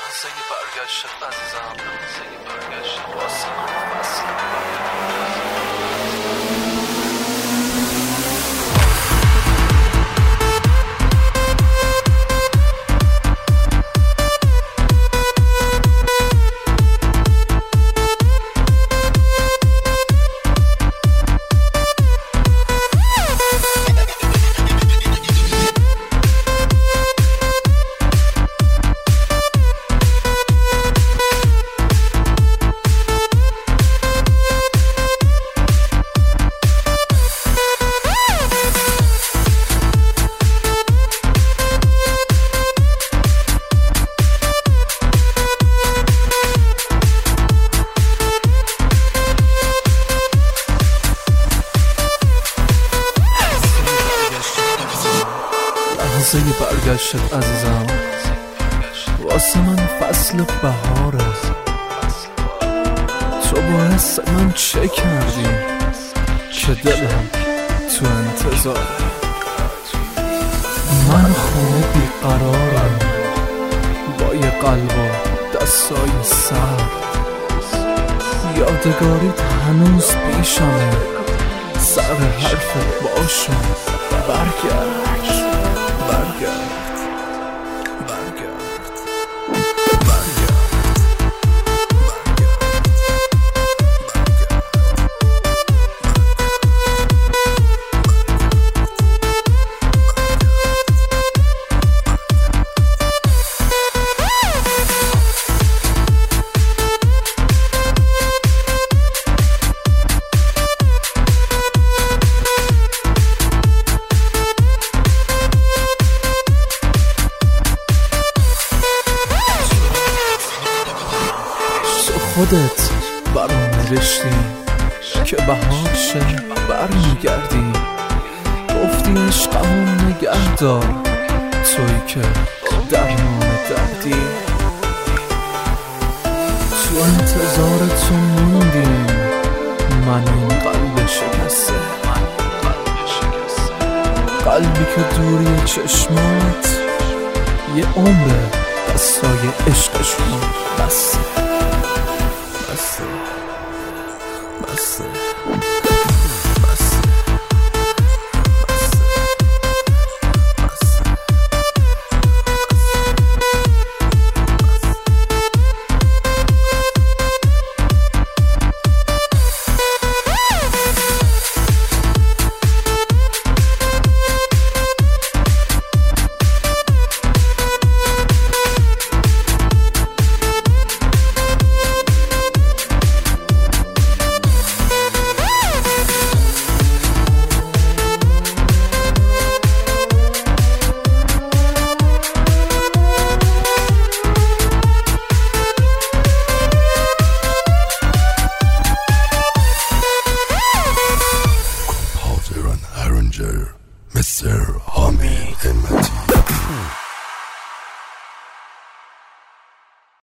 لحظه برگشت عزیزم، لحظه برگشت واسه من فصل لحظه برگشت عزیزم، واسه من فصل بهاره. تو باعث من چه کردی که دلم تو انتظاره. من خونه بیقرارم با یه قلب و دستای سرد. یادگاریت هنوز پیشمه، سر حرفت باشم. برگرد خودت برام نوشتی که بهار شه برمیگردی. گفتی عشقمو نگه دار، تویی که درمان دردی. تو انتظار تو موندیم، من این قلب شکسته. قلبی که دوری چشمات یه عمر دستای عشقشون بسته.